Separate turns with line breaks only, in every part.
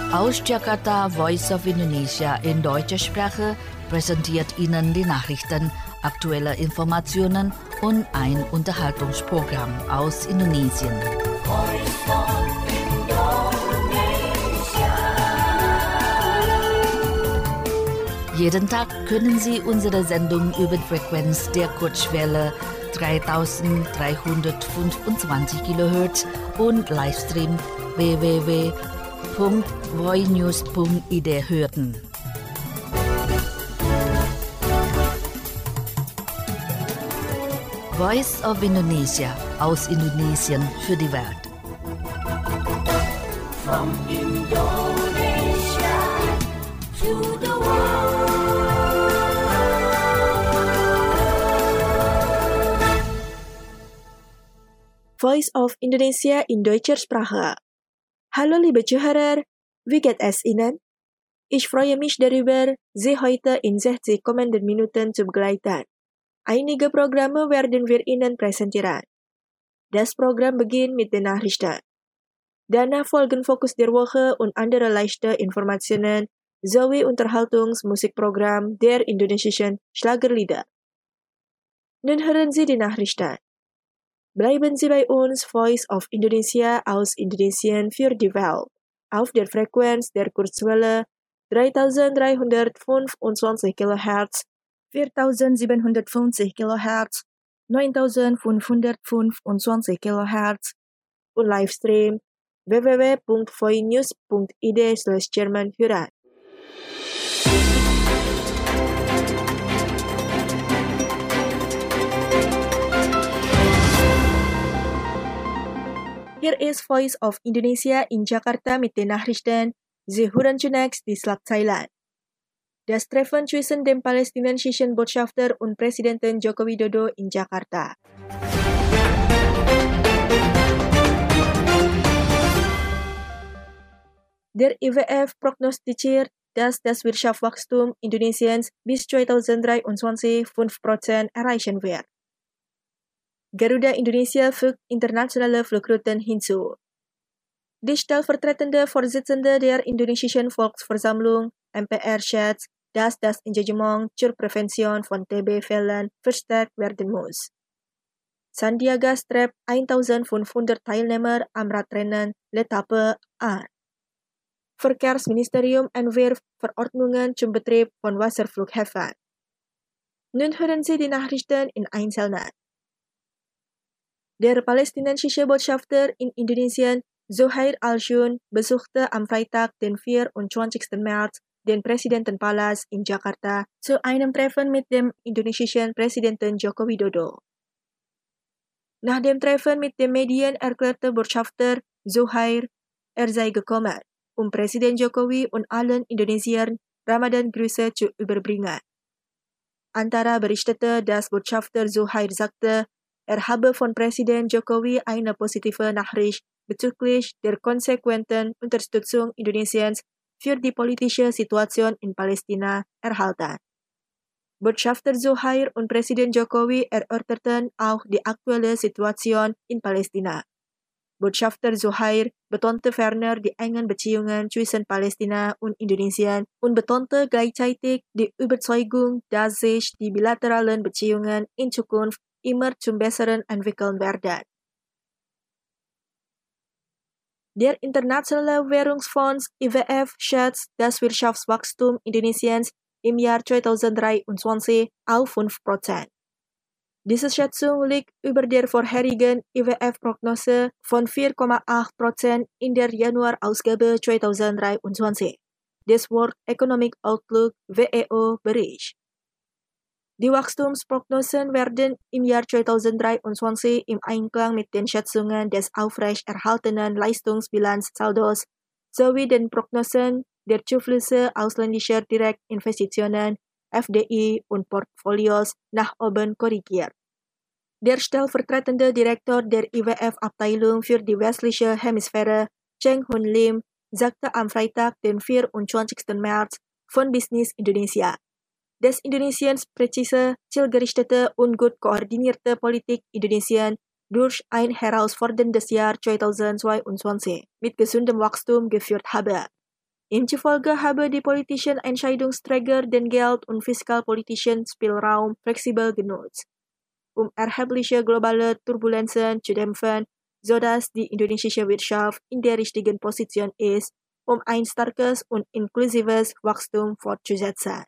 Aus Jakarta, Voice of Indonesia in deutscher Sprache präsentiert Ihnen die Nachrichten, aktuelle Informationen und ein Unterhaltungsprogramm aus Indonesien. Jeden Tag können Sie unsere Sendung über die Frequenz der Kurzwelle 3325 kHz und Livestream www.voinews.id hören. Voice of Indonesia aus Indonesien für die Welt.
From Indonesia to the world.
Voice of Indonesia in deutscher Sprache. Hallo liebe Zuhörer, wie geht es Ihnen? Ich freue mich darüber, Sie heute in 60 kommenden Minuten zu begleiten. Einige Programme werden wir Ihnen präsentieren. Das Programm beginnt mit den Nachrichten. Danach folgen Fokus der Woche und andere leichte Informationen sowie Unterhaltungsmusikprogramm der indonesischen Schlagerlieder. Nun hören Sie die Nachrichten. Bleiben Sie bei uns, Voice of Indonesia aus Indonesien für die Welt, auf der Frequenz der Kurzwelle 3325 kHz, 4750 kHz, 9525 kHz und Livestream www.voinews.id/German hören. Hier ist Voice of Indonesia in Jakarta mit den Nachrichten. Sie hören zunächst die Schlagzeilen. Das Treffen zwischen dem palästinensischen Botschafter und Präsidenten Joko Widodo in Jakarta. Der IWF prognostiziert, dass das Wirtschaftswachstum Indonesiens bis 2023 5% erreichen wird. Garuda Indonesia fügt internationale Flugrouten hinzu. Die stellvertretende Vorsitzende der indonesischen Volksversammlung MPR schätzt, dass das Engagement zur Prävention von TB-Fällen verstärkt werden muss. Sandiaga strebt 1500 Teilnehmer am Radrennen L'Etape an. Verkehrsministerium entwirft Verordnungen zum Betrieb von Wasserflughäfen. Nun hören Sie die Nachrichten in Einzelnen. Der palästinensische Botschafter in Indonesien, Zuhair Al-Shun, besuchte am Freitag, den 24. März, den Präsidentenpalast in Jakarta zu einem Treffen mit dem indonesischen Präsidenten Joko Widodo. Nach dem Treffen mit den Medien erklärte Botschafter Zuhair, er sei gekommen, um Präsident Jokowi und allen Indonesiern Ramadan-Grüße zu überbringen. Antara berichtete, dass Botschafter Zuhair sagte, er habe von Präsident Jokowi eine positive Nachricht bezüglich der konsequenten Unterstützung Indonesiens für die politische Situation in Palästina erhalten. Botschafter Zuhair und Präsident Jokowi erörterten auch die aktuelle Situation in Palästina. Botschafter Zuhair betonte ferner die engen Beziehungen zwischen Palästina und Indonesien und betonte gleichzeitig die Überzeugung, dass sich die bilateralen Beziehungen in Zukunft immer zum Besseren entwickeln werden. Der Internationale Währungsfonds IWF schätzt das Wirtschaftswachstum Indonesiens im Jahr 2023 auf 5%. Diese Schätzung liegt über der vorherigen IWF-Prognose von 4,8% in der Januar-Ausgabe 2023. Das World Economic Outlook WEO berichtet. Die Wachstumsprognosen werden im Jahr 2023 im Einklang mit den Schätzungen des aufrechterhaltenen Leistungsbilanzsaldos sowie den Prognosen der Zuflüsse ausländischer Direktinvestitionen FDI und Portfolios nach oben korrigiert. Der stellvertretende Direktor der IWF-Abteilung für die westliche Hemisphäre, Cheng Hun Lim, sagte am Freitag, den 24. März, von Business Indonesia, dass Indonesiens präzise, zielgerichtete und gut koordinierte Politik Indonesien durch ein herausforderndes Jahr 2022 mit gesundem Wachstum geführt habe. Demzufolge habe die politischen Entscheidungsträger den Geld- und fiskalpolitischen Spielraum flexibel genutzt, erhebliche globale Turbulenzen zu dämpfen, sodass die indonesische Wirtschaft in der richtigen Position ist, ein starkes und inklusives Wachstum fortzusetzen.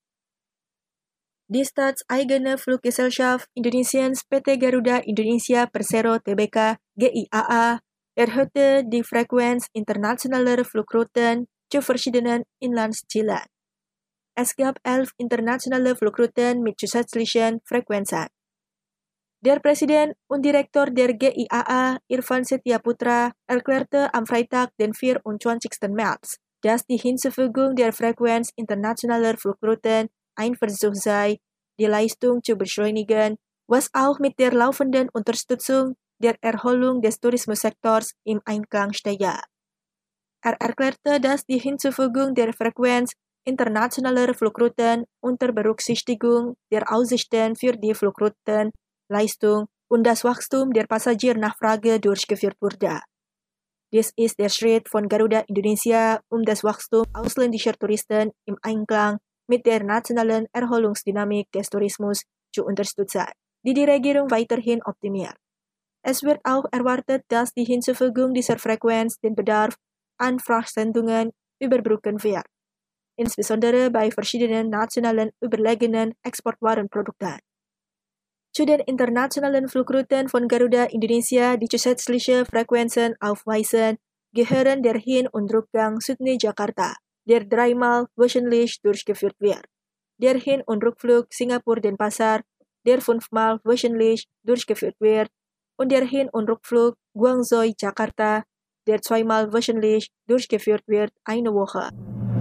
Die staatseigene Fluggesellschaft Indonesiens PT Garuda Indonesia Persero Tbk GIAA erhöhte die Frequenz internationaler Flugrouten zu verschiedenen Inlandszielen. Es gab 11 internationale Flugrouten mit zusätzlichen Frequenzen. Der Präsident und Direktor der GIAA, Irfan Setiaputra, erklärte am Freitag, den 24. März, dass die Hinzufügung der Frequenz internationaler Flugrouten ein Versuch sei, die Leistung zu beschleunigen, was auch mit der laufenden Unterstützung der Erholung des Tourismussektors im Einklang stehe. Er erklärte, dass die Hinzufügung der Frequenz internationaler Flugrouten unter Berücksichtigung der Aussichten für die Flugroutenleistung und das Wachstum der Passagiernachfrage durchgeführt wurde. Dies ist der Schritt von Garuda Indonesia, das Wachstum ausländischer Touristen im Einklang mit der nationalen Erholungsdynamik des Tourismus zu unterstützen, die die Regierung weiterhin optimiert. Es wird auch erwartet, dass die Hinzufügung dieser Frequenz den Bedarf an Frachtsendungen überbrücken wird, insbesondere bei verschiedenen nationalen überlegenen Exportwarenprodukten. Zu den internationalen Flugrouten von Garuda Indonesia, die zusätzliche Frequenzen aufweisen, gehören der Hin- und Rückgang Sydney-Jakarta, der 3-mal wöchentlich durchgeführt wird, der Hin- und Rückflug Singapur-Denpasar, der 5-mal wöchentlich durchgeführt wird, und der Hin- und Rückflug Guangzhou-Jakarta, der 2-mal wöchentlich durchgeführt wird, eine Woche.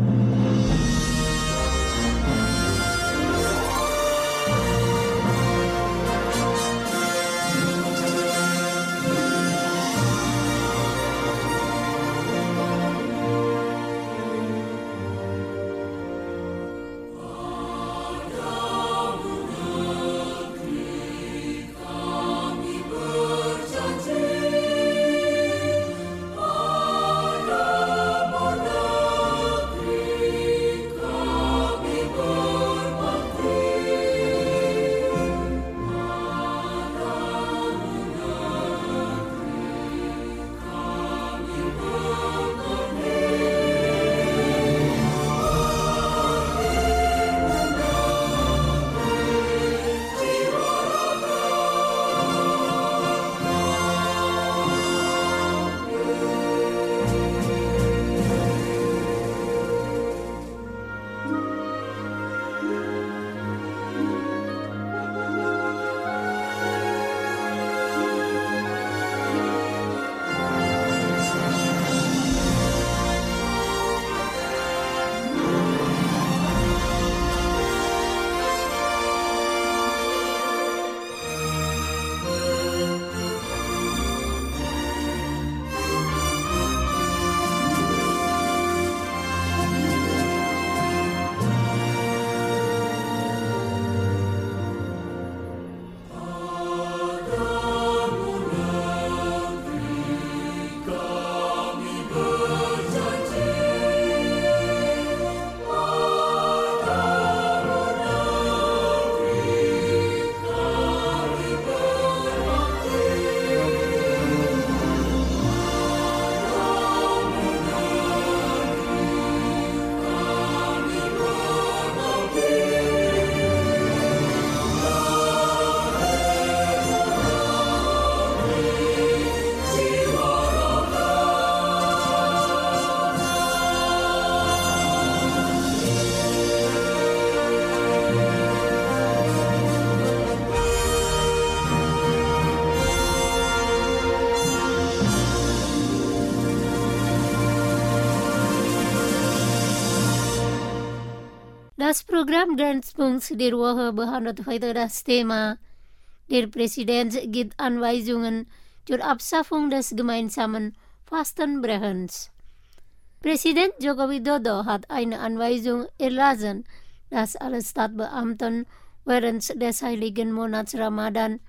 Das Programm Grenzpunkt der Woche behandelt heute das Thema: Der Präsident gibt Anweisungen zur Abschaffung des gemeinsamen Fastenbrechens. Präsident Joko Widodo hat eine Anweisung erlassen, dass alle Staatsbeamten während des heiligen Monats Ramadan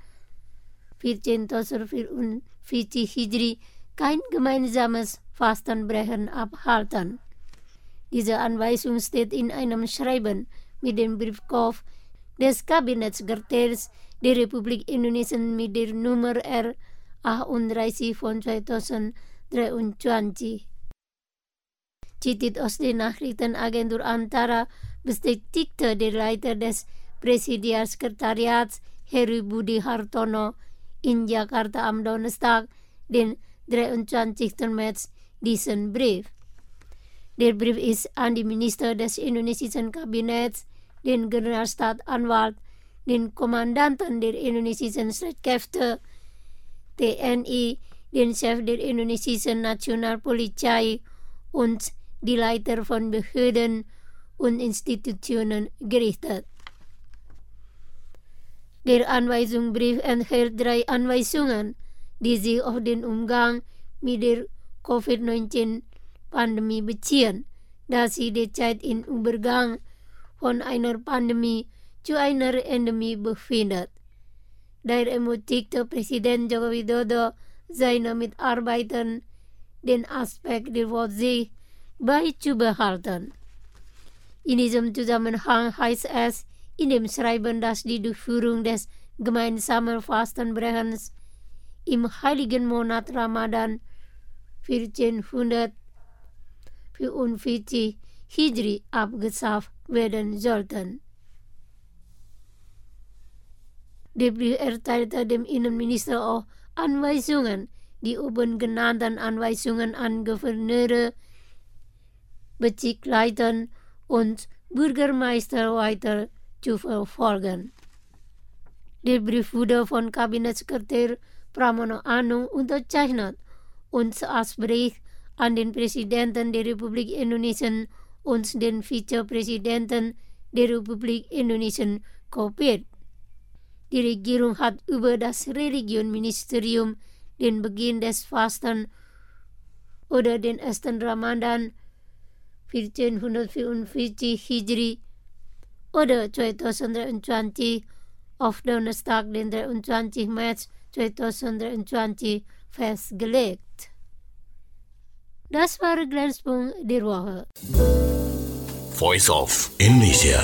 1444 Hijri kein gemeinsames Fastenbrechen abhalten. Diese Anweisung steht in einem Schreiben mit dem Briefkopf des Kabinettssekretärs der Republik Indonesia mit der Nummer R38 von 2023. Citit aus der Nachrichtenagentur Antara bestätigte der Leiter des Präsidialsekretariats Heru Budi Hartono in Jakarta am Donnerstag, den 23. März, diesen Brief. Der Brief ist an die Minister des indonesischen Kabinetts, den Generalstaatsanwalt, den Kommandanten der indonesischen Streitkräfte, TNI, den Chef der indonesischen Nationalpolizei und die Leiter von Behörden und Institutionen gerichtet. Der Anweisungsbrief enthält 3 Anweisungen, die sich auf den Umgang mit der Covid-19-Pandemie beziehen, da sich derzeit im Übergang von einer Pandemie zu einer Endemie befindet. Daher ermutigte Präsident Joko Widodo seine Mitarbeiter, den Aspekt der Vorsicht beizubehalten. In diesem Zusammenhang heißt es in dem Schreiben, dass die Durchführung des gemeinsamen Fastenbrechens im heiligen Monat Ramadan 1444 Hijri abgeschafft werden sollten. Der Brief erteilte dem Innenminister auch Anweisungen, die oben genannten Anweisungen an Gouverneure, Bezirksleiter und Bürgermeister weiter zu verfolgen. Der Brief wurde von Kabinettssekretär Pramono Anung unterzeichnet und als Bericht an den Präsidenten der Republik Indonesia und den Vizepräsidenten der Republik Indonesia kopiert. Die Regierung hat über das Religionsministerium den Beginn des Fasten oder den ersten Ramadan 1444 Hijri oder 2020 auf Donnerstag, den 23. März 2020 festgelegt. Das war Grenzpunkt der Woche.
Voice of Indonesia.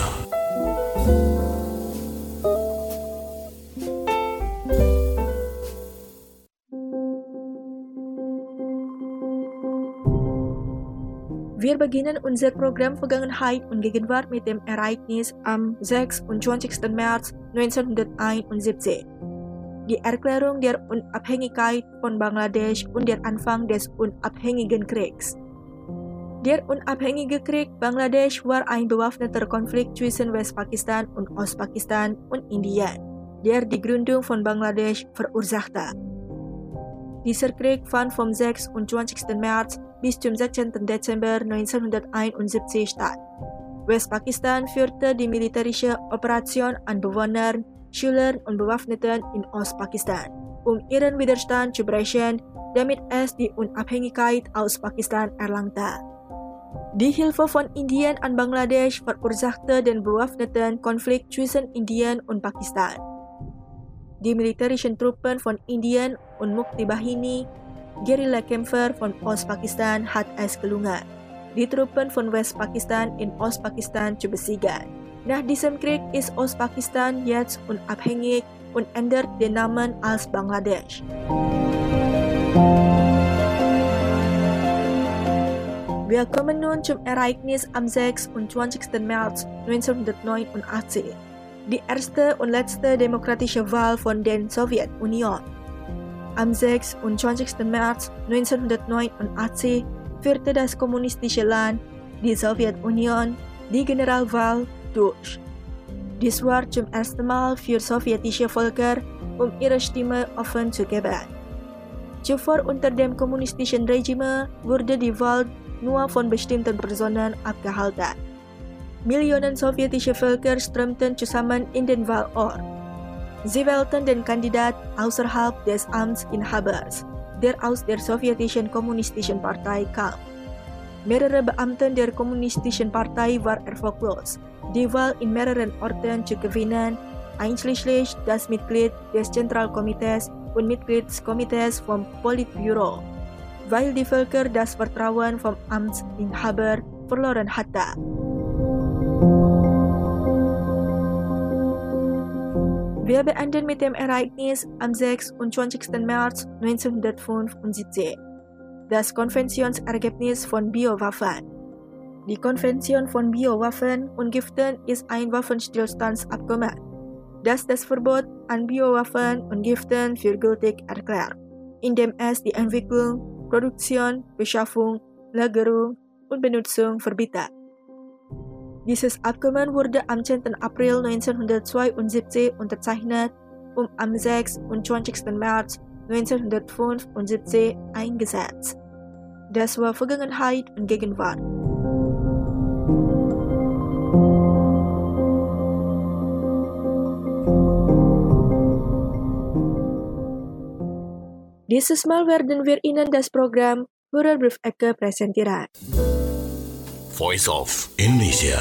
Wir beginnen unser Programm Vergangenheit und Gegenwart mit dem Ereignis am 26. März 1971. Die Erklärung der Unabhängigkeit von Bangladesch und der Anfang des Unabhängigen Kriegs. Der Unabhängige Krieg Bangladesch war ein bewaffneter Konflikt zwischen Westpakistan und Ostpakistan und Indien, der die Gründung von Bangladesch verursachte. Dieser Krieg fand vom 26. März bis zum 16. Dezember 1971 statt. Westpakistan führte die militärische Operation an Bewohnern, Schülern und Bewaffneten in Ostpakistan, um ihren Widerstand zu brechen, damit es die Unabhängigkeit aus Pakistan erlangte. Die Hilfe von Indien an Bangladesch verursachte den bewaffneten Konflikt zwischen Indien und Pakistan. Die militärischen Truppen von Indien und Mukti Bahini, Guerillakämpfer von Ostpakistan, hat es gelungen, die Truppen von Westpakistan in Ostpakistan zu besiegen. Nach diesem Krieg ist Ostpakistan jetzt unabhängig und ändert den Namen als Bangladesch. Wir kommen nun zum Ereignis am 26. März 1989, die erste und letzte demokratische Wahl von der Sowjetunion. Am 26. März 1989 führte das kommunistische Land, die Sowjetunion, die Generalwahl durch. Dies war zum ersten Mal für sowjetische Völker, um ihre Stimme offen zu geben. Zuvor unter dem kommunistischen Regime wurde die Wahl nur von bestimmten Personen abgehalten. Millionen sowjetische Völker strömten zusammen in den Wahlort. Sie wählten den Kandidat außerhalb des Amtsinhabers, der aus der sowjetischen kommunistischen Partei kam. Mehrere Beamte der kommunistischen Partei waren erfolglos, die Wahl in mehreren Orten zu gewinnen, einschließlich das Mitglied des Zentralkomitees und Mitgliedskomitees vom Politbüro, weil die Völker das Vertrauen vom Amtsinhaber verloren Hatta. Wir beenden mit dem Ereignis am 26. März 1975, das Konventionsergebnis von Biowaffen. Die Konvention von Biowaffen und Giften ist ein Waffenstillstandsabkommen, das das Verbot an Biowaffen und Giften für gültig erklärt, indem es die Entwicklung, Produktion, Beschaffung, Lagerung und Benutzung verbietet. Dieses Abkommen wurde am 10. April 1972 unterzeichnet und am 26. März 1975 eingesetzt. Das war Vergangenheit und Gegenwart. Dieses Mal werden wir Ihnen das Programm Hörerbriefecke präsentieren.
Voice of Indonesia.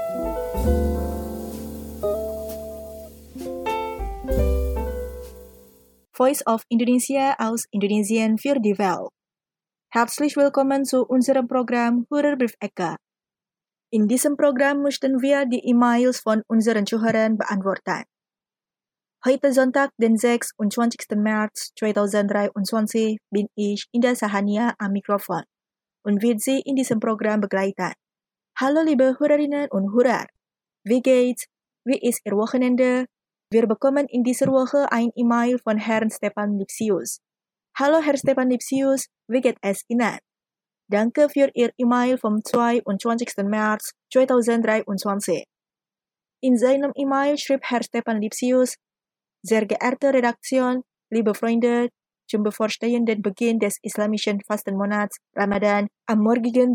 Voice of Indonesia aus Indonesien für die Welt. Herzlich willkommen zu unserem Programm Hörerbriefecke. In diesem Programm möchten wir die E-Mails von unseren Zuhörern beantworten. Heute Sonntag, den 26. März 2023, bin ich Indah Sahania am Mikrofon und wird Sie in diesem Programm begleiten. Hallo liebe Hörerinnen und Hörer, wie geht's? Wie ist Ihr Wochenende? Wir bekommen in dieser Woche ein E-Mail von Herrn Stefan Lipsius. Hallo Herr Stefan Lipsius, wie geht es Ihnen? Danke für Ihr E-Mail vom 22. März 2023. In seinem E-Mail schrieb Herr Stefan Lipsius: Sehr geehrte Redaktion, liebe Freunde, zum bevorstehenden Beginn des islamischen Fastenmonats Ramadan am morgigen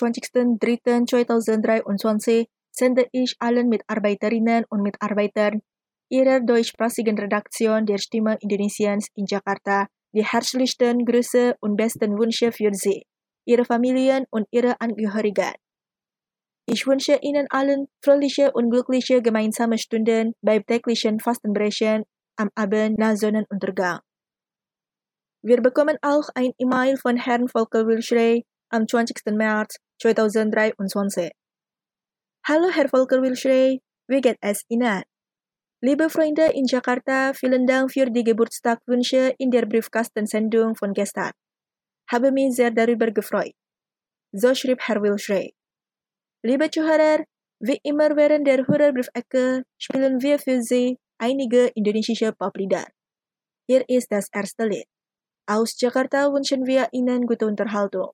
23.03.2023 sende ich allen Mitarbeiterinnen und Mitarbeitern Ihrer deutschsprachigen Redaktion der Stimme Indonesiens in Jakarta die herzlichsten Grüße und besten Wünsche für Sie, Ihre Familien und Ihre Angehörigen. Ich wünsche Ihnen allen fröhliche und glückliche gemeinsame Stunden beim täglichen Fastenbrechen am Abend nach Sonnenuntergang. Wir bekommen auch ein E-Mail von Herrn Volker Wilschrey am 20. März 2023. Hallo Herr Volker Wilschrey, wie geht es Ihnen? Liebe Freunde in Jakarta, vielen Dank für die Geburtstagwünsche in der Briefkastensendung von gestern. Habe mich sehr darüber gefreut. So schrieb Herr Wilschrey. Liebe Zuhörer, wie immer während der Hörerbriefecke spielen wir für Sie einige indonesische Poplieder. Hier ist das erste Lied. Aus Jakarta wünschen wir Ihnen gute Unterhaltung.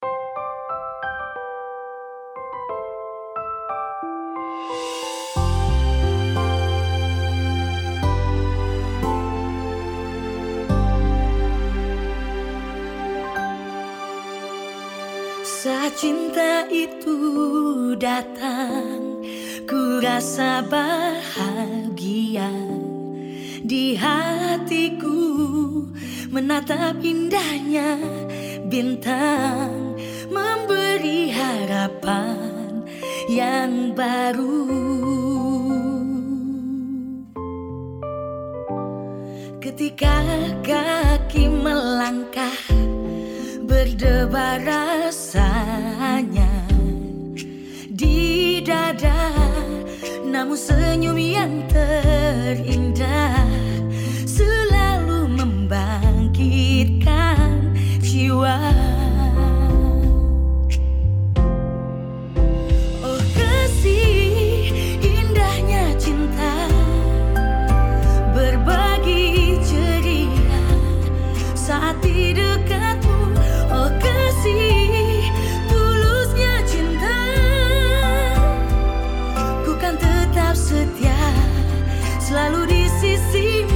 Saat cinta itu datang, ku rasa bahagia. Di hatiku menatap indahnya bintang, memberi harapan yang baru. Ketika kaki melangkah, berdebar rasanya di dada, namun senyum yang terindah selalu membangkitkan jiwa. Oh kasih, indahnya cinta, berbagi ceria saat di dekatmu. Oh kasih, tulusnya cinta, ku kan tetap setia selalu di sisimu.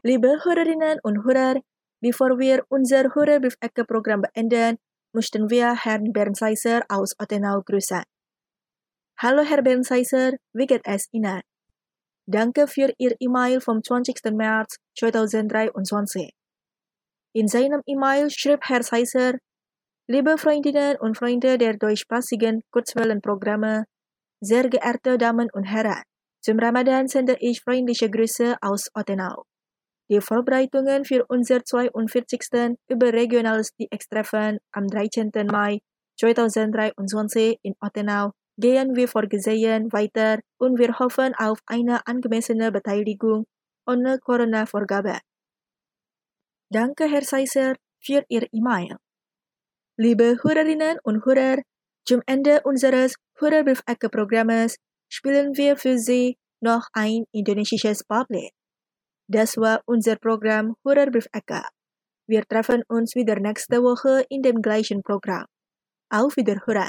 Liebe Hörerinnen und Hörer, bevor wir unser Hörerbriefecke-Programm beenden, möchten wir Herrn Bernsheiser aus Ottenau grüßen. Hallo Herr Bernsheiser, wie geht es Ihnen? Danke für Ihr E-Mail vom 20. März 2023. In seinem E-Mail schrieb Herr Scheiser: Liebe Freundinnen und Freunde der deutschsprachigen Kurzwellenprogramme, sehr geehrte Damen und Herren, zum Ramadan sende ich freundliche Grüße aus Ottenau. Die Vorbereitungen für unser 42. überregionales DX-Treffen am 13. Mai 2023 in Ottenau gehen wie vorgesehen weiter und wir hoffen auf eine angemessene Beteiligung ohne Corona-Vorgabe. Danke, Herr Scheiser, für Ihr E-Mail. Liebe Hörerinnen und Hörer, zum Ende unseres Hörerbriefecke-Programmes spielen wir für Sie noch ein indonesisches Poplied. Das war unser Programm Hörerbriefecke. Wir treffen uns wieder nächste Woche in dem gleichen Programm. Auf Wiederhören.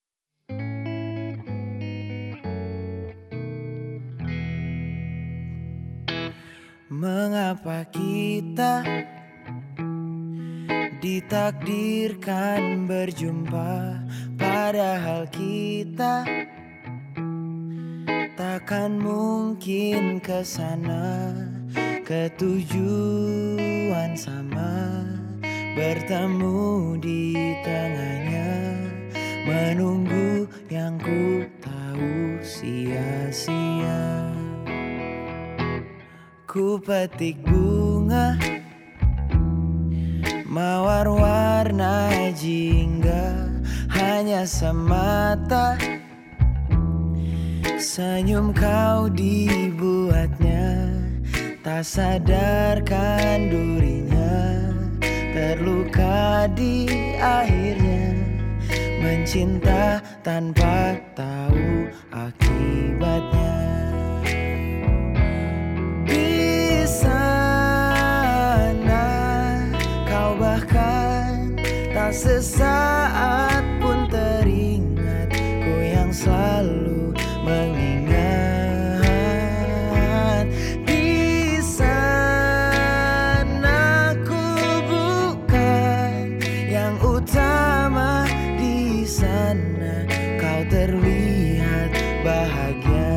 Mengapa kita ditakdirkan berjumpa, padahal kita takkan mungkin ke sana, ke tujuan sama, bertemu di tengahnya, menunggu yang ku tahu sia-sia. Ku petik bunga mawar warna jingga, hanya semata senyum kau dibuatnya, tak sadarkan durinya, terluka di akhirnya, mencinta tanpa tahu akibatnya. Di sana kau bahkan tak sesaat pun teringat, ku yang selalu mengingat. Di sana ku bukan yang utama, di sana kau terlihat bahagia.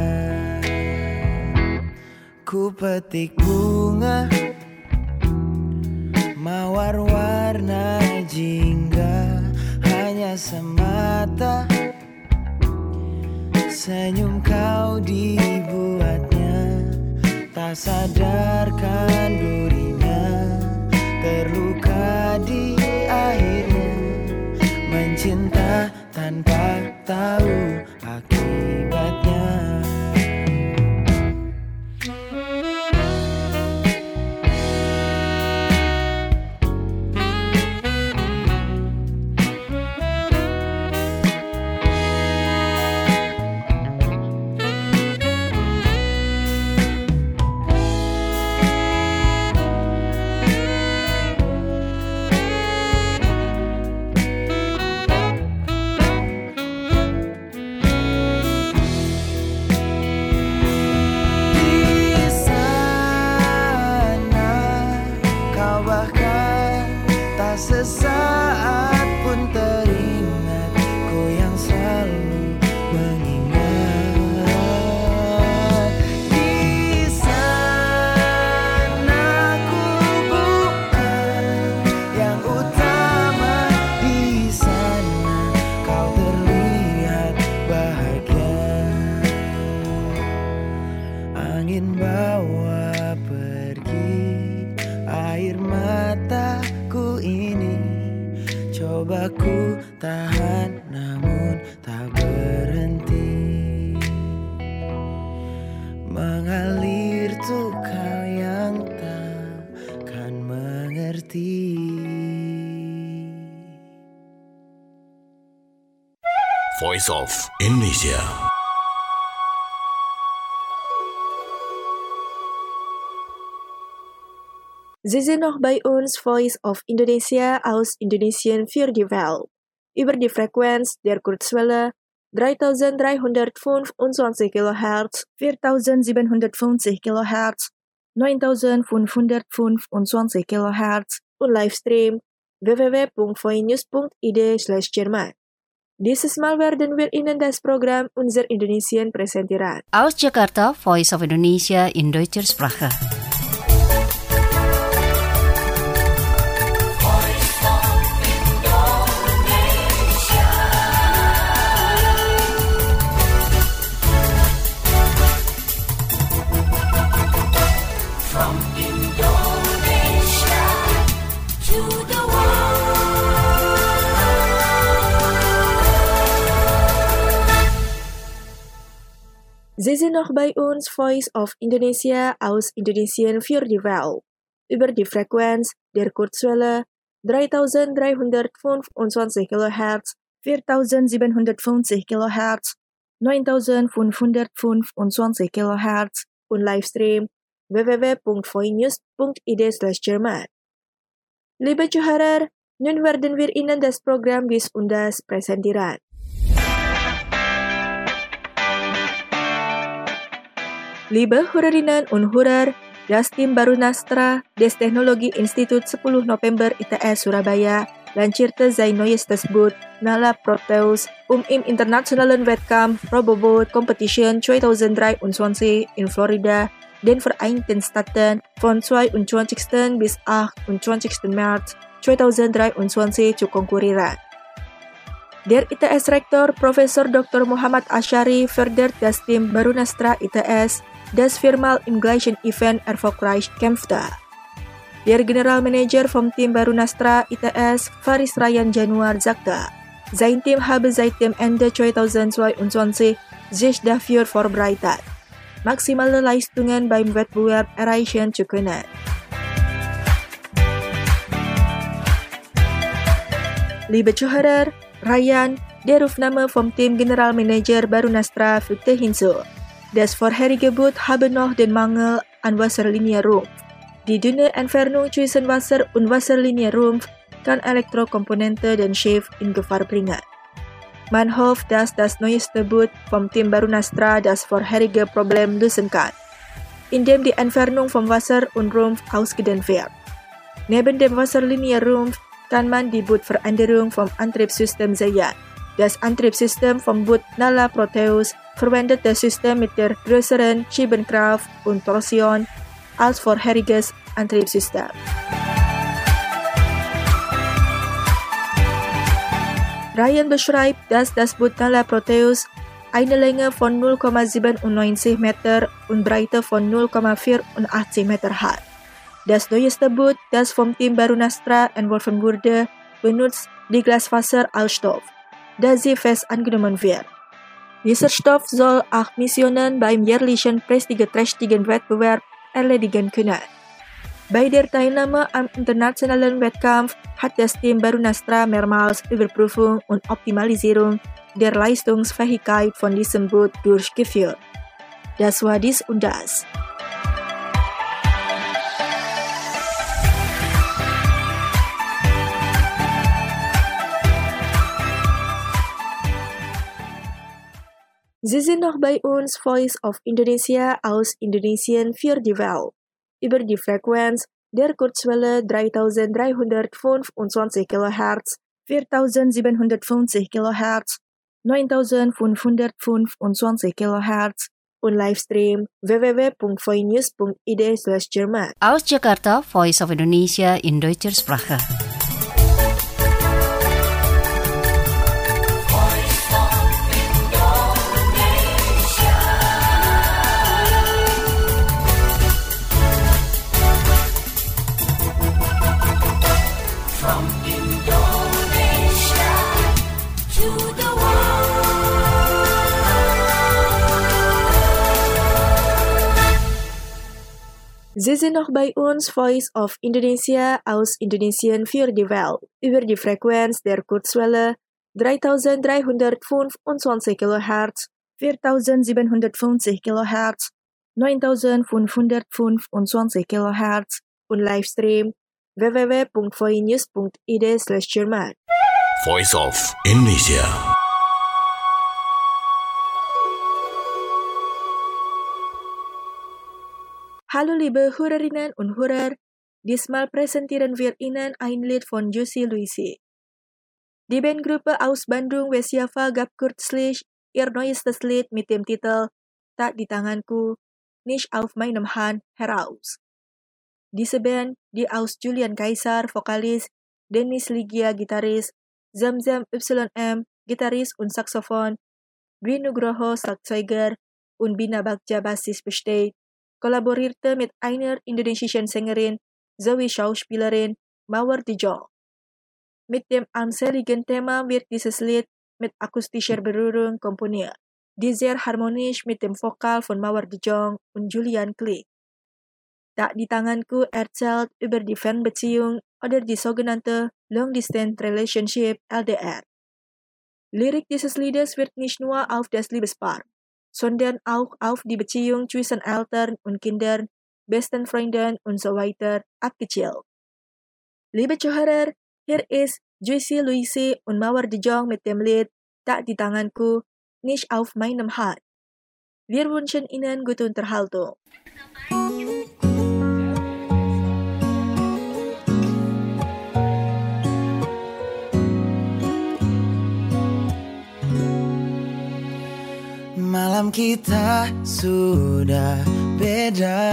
Ku petik bunga mawar warna jingga, hanya semata senyum kau dibuatnya, tak sadarkan durinya, terluka di akhirnya, mencinta tanpa tahu akibatnya. Sesaat pun teringat, ku yang selalu mengingat. Di sana ku bukan yang utama, di sana kau terlihat bahagia. Angin bawa pergi air mataku ini, coba ku tahan namun tak berhenti, mengalir tuh kau yang takkan mengerti.
Voice of Indonesia.
Sie sind noch bei uns, Voice of Indonesia aus Indonesien für die Welt. Über die Frequenz der Kurzwelle 3325 kHz, 4750 kHz 9525 kHz und Livestream www.voinews.id/Jerman. Dieses Mal werden wir Ihnen das Programm unser Indonesien präsentieren.
Aus Jakarta, Voice of Indonesia in deutscher Sprache.
Sie sind noch bei uns, Voice of Indonesia aus Indonesien für die Welt. Über die Frequenz der Kurzwelle 3325 kHz, 4750 kHz, 9525 kHz und Livestream www.voinews.id/Jerman. Liebe Zuhörer, nun werden wir Ihnen das Programm bis Undas präsentieren. Liebe Hörerinnen und Hörer, das Team Barunastra des Technologie-Institut 10 November ITS Surabaya lancierte sein neuestes Boot Nala Proteus im internationalen Wettkampf Roboboat Competition 2023 in Florida, den Vereinigten Staaten von 22. bis 28. März 2023 zu konkurrieren. Der ITS-Rektor Professor Dr. Muhammad Asyari fördert das Team Barunastra ITS, das viermal im gleichen Event erfolgreich kämpfte. Der Generalmanager vom Team Barunastra ITS, Faris Ryan Januar, sagte, sein Team habe seit dem Ende 2022 sich dafür vorbereitet, maximale Leistungen beim Wettbewerb erreichen zu können. Liebe Zuhörer, Ryan, der Rufname vom Team Generalmanager Barunastra, fügte hinzu, das vorherige Boot habe noch den Mangel an Wasserlinie-Rumpf. Die dünne Entfernung zwischen Wasser- und Wasserlinie-Rumpf kann Elektrokomponente den Schiff in Gefahr bringen. Man hofft, dass das neueste Boot vom Team Barunastra das vorherige Problem lösen kann, indem die Entfernung vom Wasser- und Rumpf ausgedehnt wird. Neben dem Wasserlinie-Rumpf kann man die Bootveränderung vom Antriebssystem sehen. Das Antriebssystem vom Boot Nala Proteus verwendet das System mit der größeren Schiebenkraft und Torsion als vorheriges Antriebssystem. Ryan beschreibt, dass das Boot Nala Proteus eine Länge von 0,97 Meter und Breite von 0,84 Meter hat. Das neueste Boot, das vom Team Barunastra entworfen wurde, benutzt die Glasfaser als Stoff, da sie fest angenommen wird. Dieser Stoff soll 8 Missionen beim jährlichen prestigeträchtigen Wettbewerb erledigen können. Bei der Teilnahme am internationalen Wettkampf hat das Team Barunastra mehrmals Überprüfung und Optimalisierung der Leistungsfähigkeit von diesem Boot durchgeführt. Das war dies und das. Sie sind noch bei uns, Voice of Indonesia aus Indonesien für die Welt. Über die Frequenz der Kurzwelle 3325 kHz, 4750 kHz, 9525 kHz und Livestream www.voinews.id/Jerman.
Aus Jakarta, Voice of Indonesia in deutscher Sprache.
Sie sind noch bei uns, Voice of Indonesia aus Indonesien für die Welt, über die Frequenz der Kurzwelle 3325 kHz, 4750 kHz, 9525 kHz und Livestream www.voinews.id/Jerman.
Voice of Indonesia.
Hallo liebe Hörerinnen und Hörer, diesmal präsentieren wir Ihnen ein Lied von Josie Luisi. Die Bandgruppe aus Bandung Westjava gab kürzlich ihr neuestes Lied mit dem Titel Tak di Tanganku, Nicht auf meinem Hand heraus. Diese Band, die aus Julian Kaisar, Vokalis, Dennis Ligia, Gitaris, Zamzam YM, Gitaris und Saxophon, Dwi Nugroho, Schlagzeuger und Bina Bagja, Bassist besteht, kollaborierte mit einer indonesischen Sängerin sowie Schauspielerin Mawar de Jong. Mit dem armseligen Thema wird dieses Lied mit akustischer Berührung komponiert, die sehr harmonisch mit dem Vokal von Mawar de Jong und Julian klingt. Tak di Tanganku erzählt über die Fernbeziehung oder die sogenannte Long Distance Relationship LDR. Lirik dieses Liedes wird nicht nur auf das Liebespaar, sondern auch auf die Beziehung zwischen Eltern und Kindern, besten Freunden und so weiter abgezielt. Liebe Zuhörer, hier ist Josie Luisi und Mawar de Jong mit dem Lied Tak di Tanganku, Nicht auf meinem Hand. Wir wünschen Ihnen gute Unterhaltung.
Malam kita sudah beda,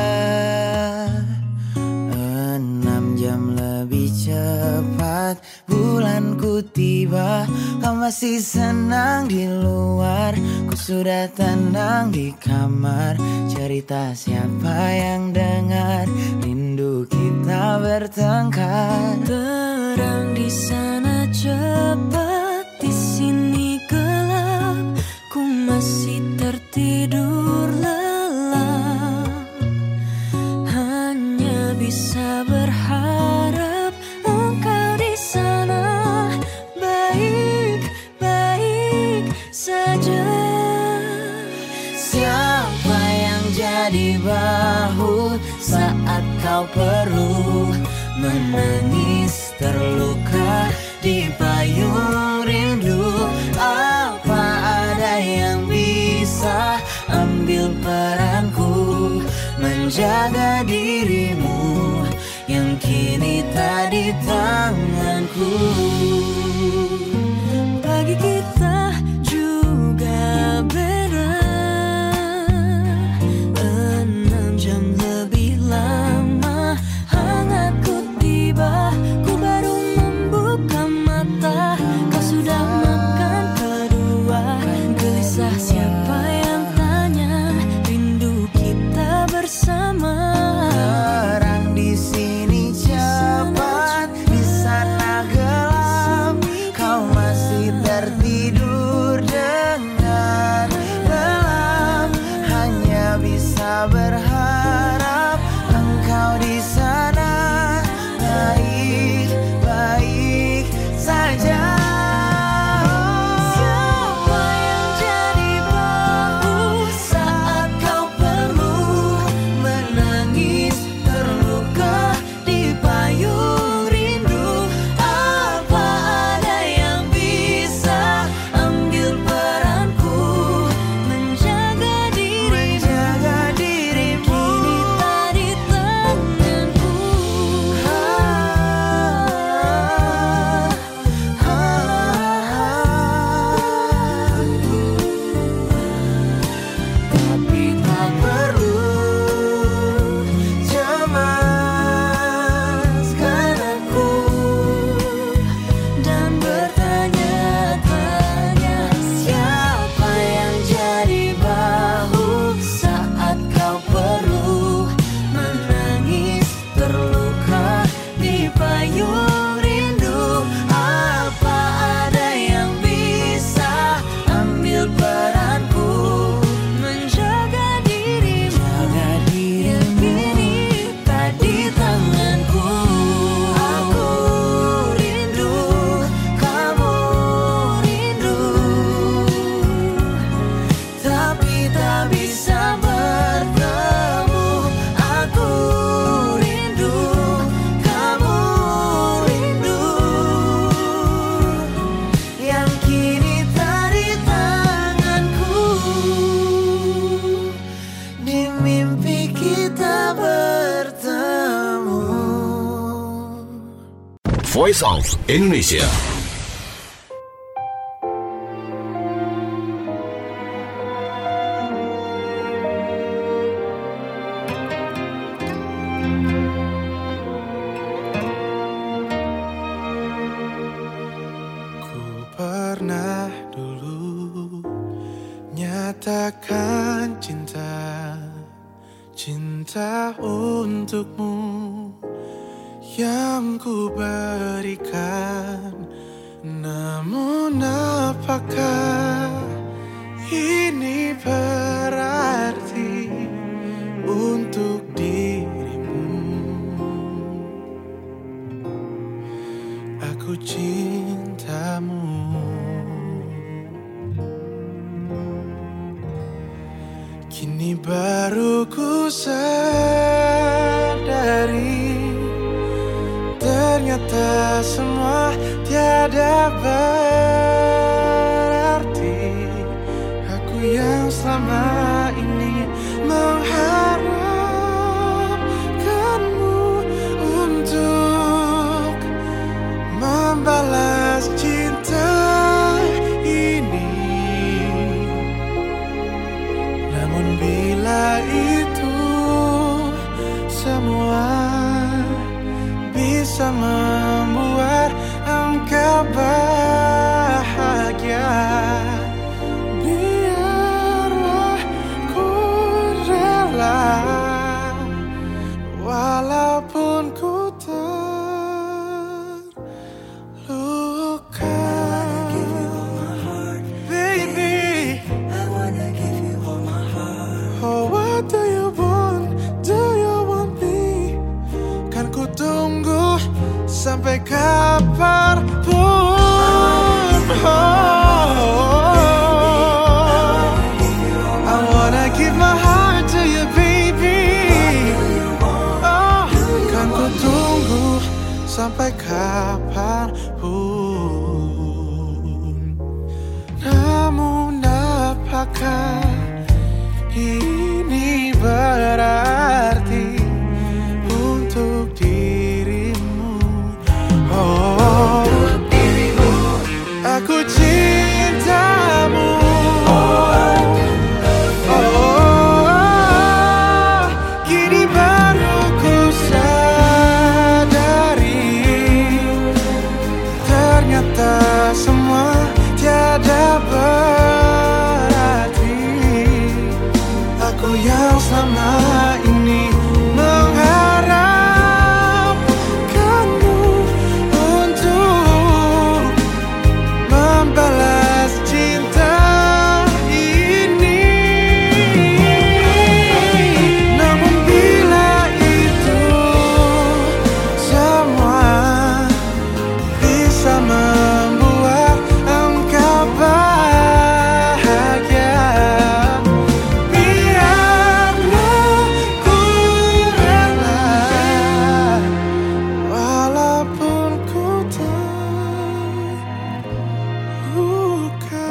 6 jam lebih cepat bulanku tiba. Kau masih senang di luar, ku sudah tenang di kamar. Cerita siapa yang dengar, rindu kita bertengkar.
Terang di sana cepat, di sini gelap. Ku masih tertidur lelap, hanya bisa berharap engkau di sana baik-baik saja.
Siapa yang jadi bahu saat kau perlu menangis terluka di payung rindu? Apa ada yang bisa ambil peranku menjaga dirimu yang kini tak di tanganku?
Pagi kita juga beda, 6 jam lebih lama hangatku tiba. Ku baru membuka mata, kau sudah makan kedua. Gelisah siapa yang tanya, rindu kita bersama.
Terang di sini cepat, di sana gelap.
Voice of Indonesia.
Pernah dulu nyatakan cinta untukmu yang ku berikan. Namun apakah ini berarti untuk dirimu? Aku cintamu. Kini baru ku sadari, ternyata semua tiada berarti. Aku yang selama ini mengharapkanmu untuk membalas cinta ini. Namun bila itu semua bisa membuat engkau bahagia, biarlah ku rela, walaupun ku terluka. Baby, I wanna give you all my heart. Oh, what do you want? Do you want me? Kan ku tunggu sampai kapanpun. I wanna give my heart to you, baby. Oh, kan ku tunggu sampai kapanpun. Namun apakah ini berarti untuk dirimu? Oh, aku cintamu. Oh, kini baru ku sadari, ternyata semua tiada berarti. Aku yang selama ini mengharapkanmu untuk membalas cinta ini. Namun bila itu semua bisa membuat engkau bahagia, biarlah ku rela, walaupun ku terluka.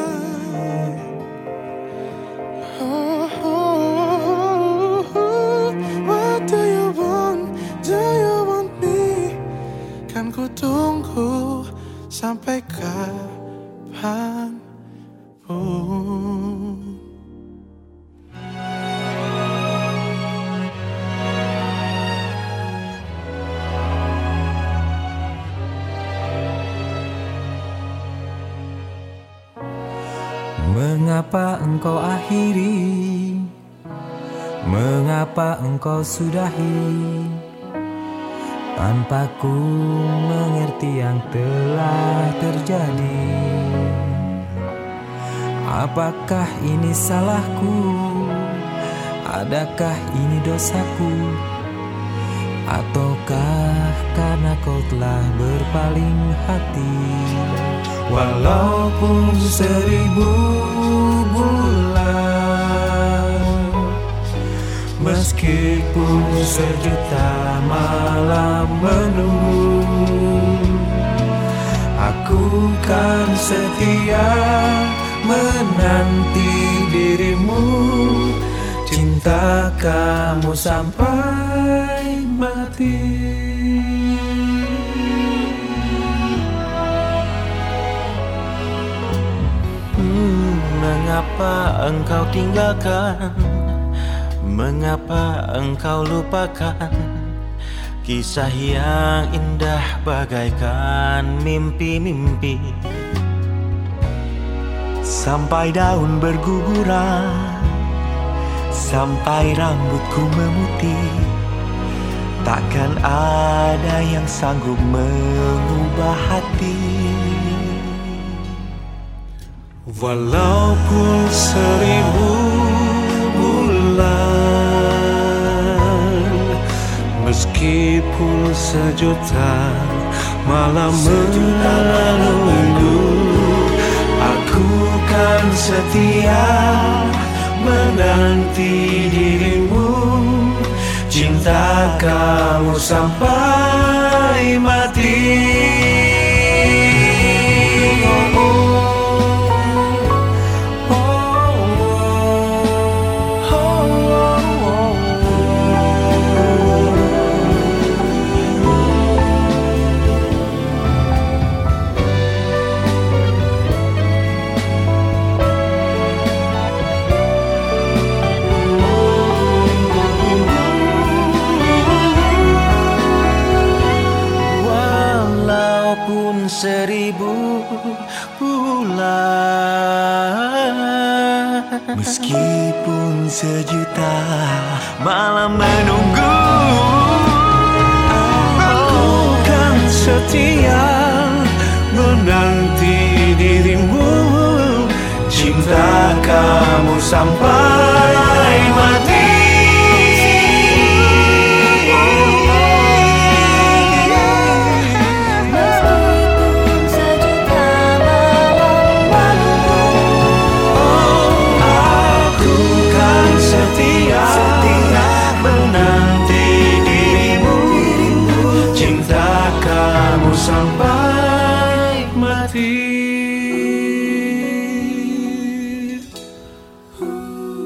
What do you want? Do you want me? Kan ku tunggu sampai kapanpun.
Mengapa engkau akhiri? Mengapa engkau sudahi? Tanpa ku mengerti yang telah terjadi. Apakah ini salahku? Adakah ini dosaku? Ataukah karena kau telah berpaling hati? Walaupun 1000 bulan, meskipun 1.000.000 malam menunggu, aku kan setia menanti dirimu, cinta kamu sampai mati. Mengapa engkau tinggalkan? Mengapa engkau lupakan kisah yang indah bagaikan mimpi-mimpi? Sampai daun berguguran, sampai rambutku memutih, takkan ada yang sanggup mengubah hati. Walaupun 1000 bulan, meskipun sejuta malam menunggu, aku kan setia menanti dirimu, cinta kamu sampai mati. Walaupun 1000 bulan, meskipun sejuta malam menunggu, aku kan setia menanti dirimu, cinta kamu sampai mati. Sampai mati.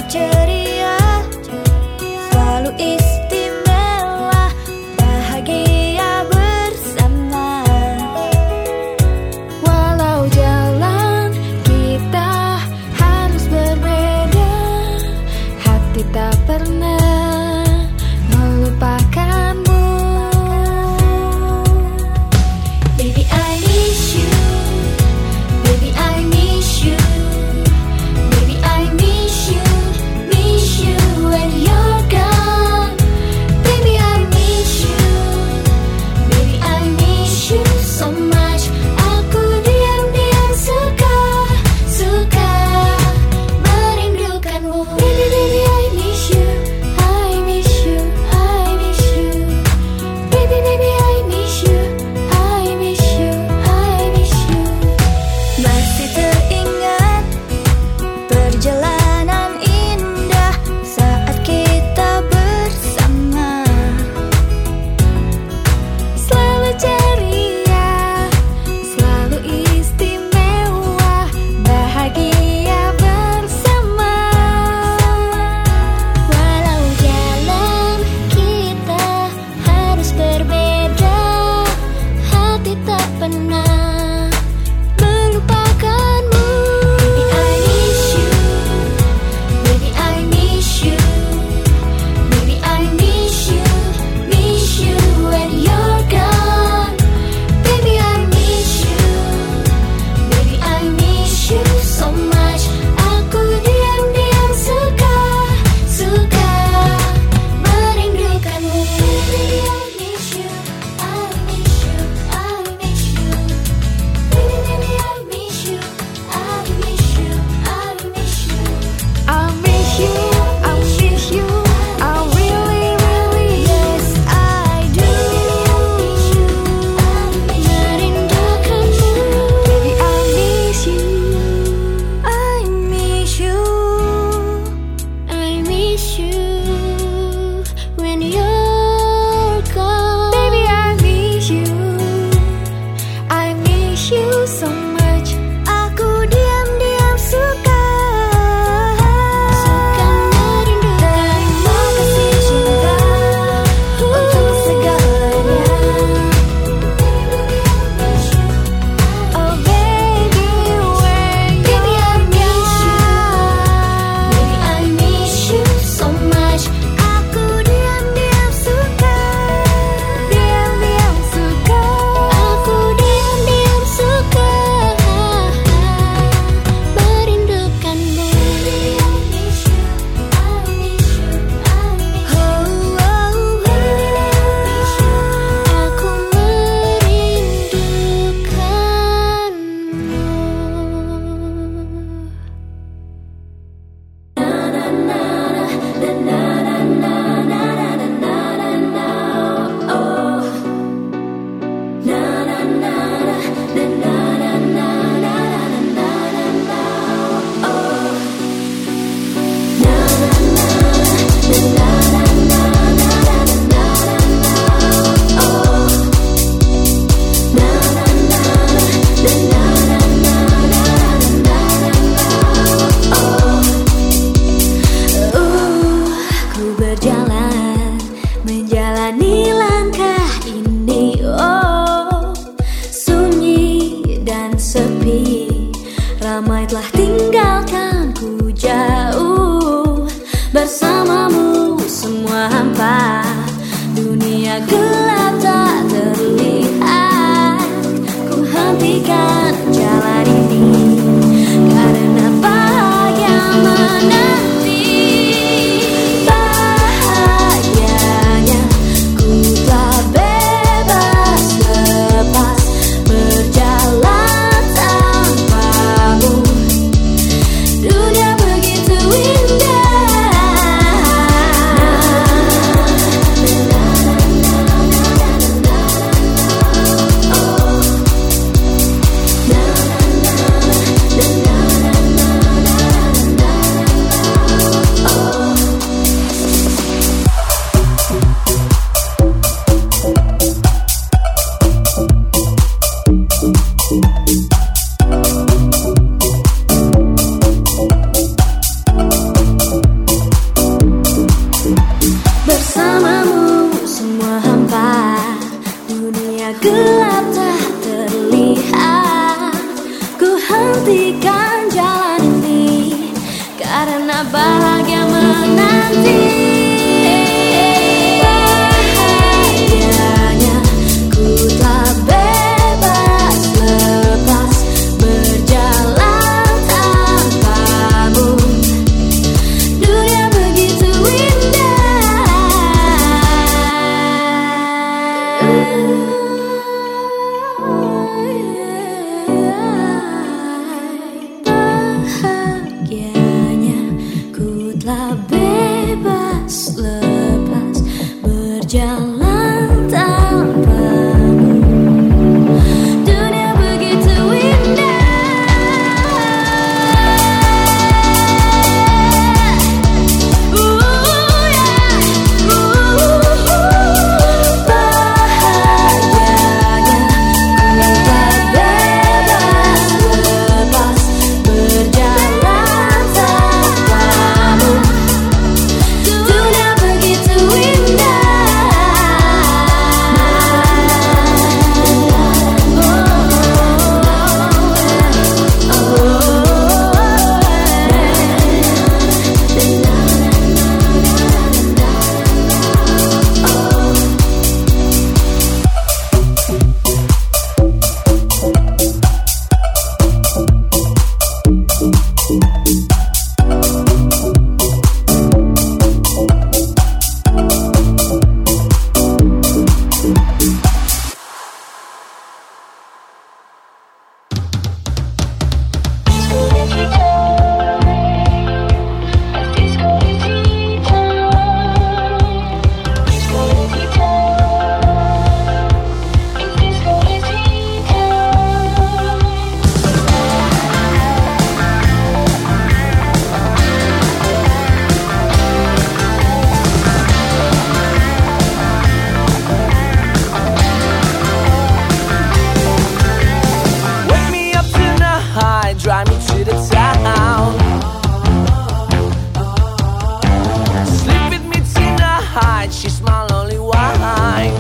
ceria, selalu istimewa, bahagia bersama. Walau jalan kita harus berbeda, hati tak pernah melupakanmu. Baby, I miss you. Baby, I miss you. Baby, I miss you. Miss you when you're gone. Baby, I miss you. Baby, I miss you so much. Aku diam-diam suka merindukanmu. Baby, baby, I miss you. bahagia menanti. Bahagianya ku telah bebas lepas berjalan tanpamu. Dunia begitu bahagianya ku telah bebas lepas berjalan tanpamu. Dunia begitu bahagianya ku telah bebas lepas berjalan tanpamu. Dunia begitu
Wake me up tonight, drive me to the town. Sleep with me tonight, she's my only wine.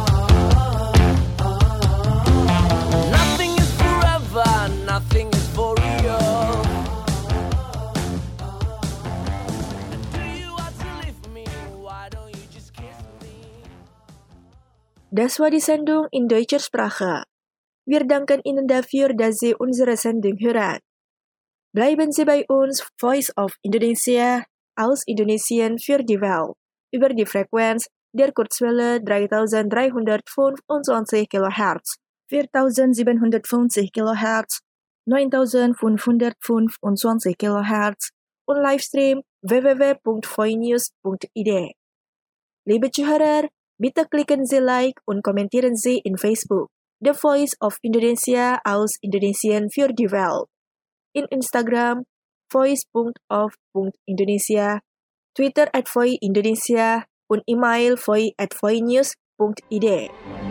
Nothing is forever, nothing is for real. Do you want to leave me? Why don't you just kiss me?
Das war die Sendung in deutscher Sprache. Wir danken Ihnen dafür, dass Sie unsere Sendung hören. Bleiben Sie bei uns, Voice of Indonesia, aus Indonesien für die Welt, über die Frequenz der Kurzwelle 3325 kHz, 4750 kHz, 9525 kHz und Livestream www.voinews.id. Liebe Zuhörer, bitte klicken Sie Like und kommentieren Sie in Facebook. The Voice of Indonesia aus Indonesien für die Welt. In Instagram, voice.of.indonesia, Twitter @voiindonesia und E-Mail voi@voinews.id.